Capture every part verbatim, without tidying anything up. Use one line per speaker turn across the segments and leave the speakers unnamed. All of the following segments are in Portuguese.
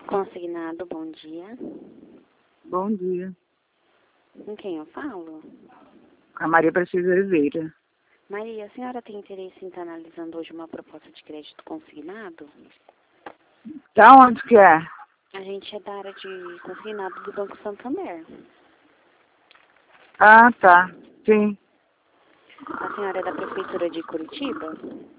Consignado, bom dia.
Bom dia.
Com quem eu falo?
A Maria Precisa Oliveira.
Maria, a senhora tem interesse em estar analisando hoje uma proposta de crédito consignado?
Da onde que é?
A gente é da área de consignado do Banco Santander.
Ah, tá. Sim.
A senhora é da Prefeitura de Curitiba?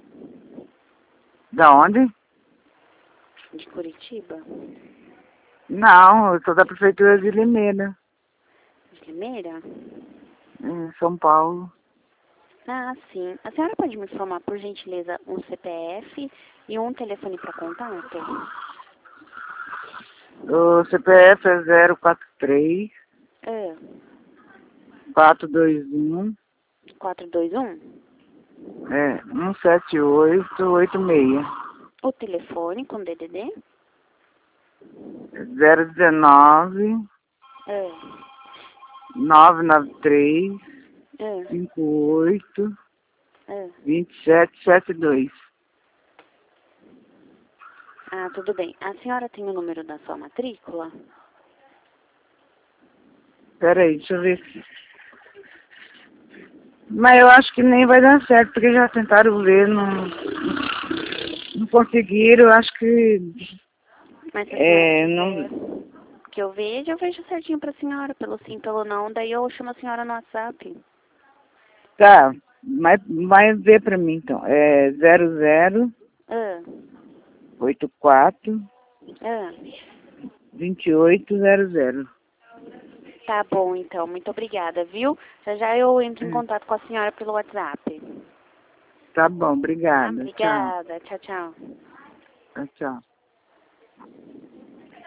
Da onde?
De Curitiba?
Não, eu sou da Prefeitura de Limeira,
De Limeira?
em São Paulo.
Ah, sim. A senhora pode me informar, por gentileza, um C P F e um telefone para contato?
O C P F é zero quatro três,
Ah,
quatro dois um,
quatro dois um?
é, um sete oito oito seis.
O telefone com D D D?
zero um nove,
Ah,
nove nove três,
ah,
cinco oito,
ah.
dois sete sete dois.
Ah, tudo bem. A senhora tem o número da sua matrícula?
Peraí, deixa eu ver. Mas eu acho que nem vai dar certo, porque já tentaram ver, não, não conseguiram, eu acho que
Mas se a senhora
é,
quiser
não.
que eu veja, eu vejo certinho pra senhora, pelo sim, pelo não. Daí eu chamo a senhora no WhatsApp.
Tá, mas vai ver pra mim então. É zero zero
Ah,
oito quatro
ah.
dois oito zero zero.
Tá bom, então. Muito obrigada, viu? Já já eu entro em
É,
contato com a senhora pelo WhatsApp.
tá bom,
Tá?
obrigada. Tchau.
Obrigada. Tchau, tchau.
Tchau, tchau.